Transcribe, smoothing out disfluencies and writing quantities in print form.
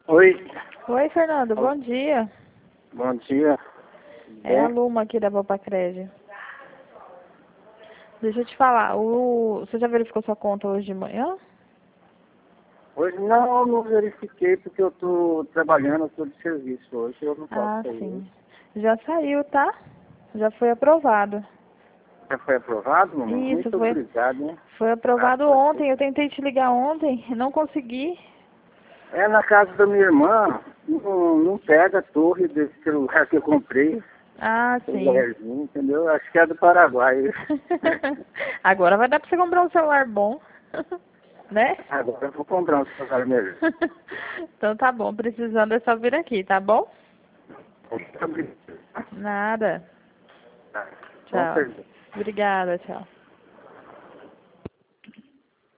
Oi, Oi, Fernando, bom dia. bom dia. É a Luma aqui da Bopacred. Deixa eu te falar, você já verificou sua conta hoje de manhã? Hoje não verifiquei porque eu estou trabalhando, eu estou de serviço hoje, eu não posso Ah, sair. sim. Já saiu, tá? Já foi aprovado. Já foi aprovado, mamãe? Isso, Muito obrigado, hein? foi aprovado ontem. Eu tentei te ligar ontem, não consegui. É na casa da minha irmã, não pega a torre desse celular que eu comprei, Ah, sim. celularzinho, entendeu? Acho que é do Paraguai. Agora vai dar pra você comprar um celular bom, né? Agora eu vou comprar um celular melhor. Então tá bom, precisando é só vir aqui, tá bom? Muito obrigado. Nada. Tá. Bom Tchau. serviço. Obrigada, tchau.